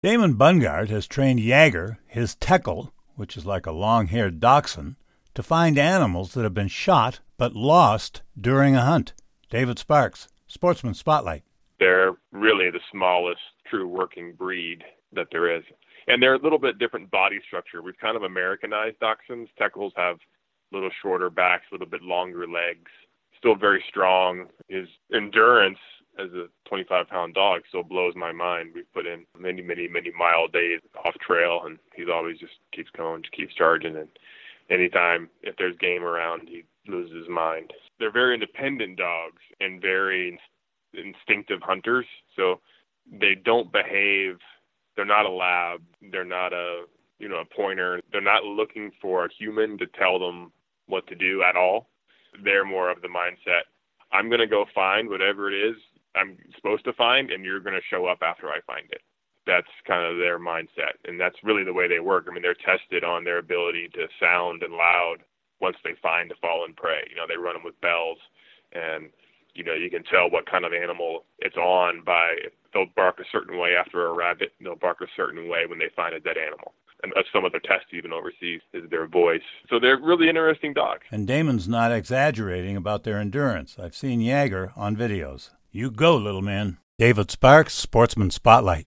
Damon Bungard has trained Jaeger, his Tekel, which is like a long-haired dachshund, to find animals that have been shot but lost during a hunt. David Sparks, Sportsman Spotlight. They're really the smallest true working breed that there is. And they're a little bit different body structure. We've kind of Americanized dachshunds. Tekels have a little shorter backs, a little bit longer legs. Still very strong. His endurance as a 25-pound dog still blows my mind. We've put in many mile days off trail, and he's always just keeps going, just keeps charging. And anytime, if there's game around, he loses his mind. They're very independent dogs and very instinctive hunters. So they don't behave. They're not a lab. They're not a pointer. They're not looking for a human to tell them what to do at all. They're more of the mindset, I'm going to go find whatever it is I'm supposed to find, and you're going to show up after I find it. That's kind of their mindset, and that's really the way they work. I mean, they're tested on their ability to sound and loud once they find a fallen prey. They run them with bells, and, you can tell what kind of animal it's on by they'll bark a certain way after a rabbit, and they'll bark a certain way when they find a dead animal. And that's some of their tests even overseas is their voice. So they're really interesting dogs. And Damon's not exaggerating about their endurance. I've seen Jaeger on videos. You go, little man. David Sparks, Sportsman Spotlight.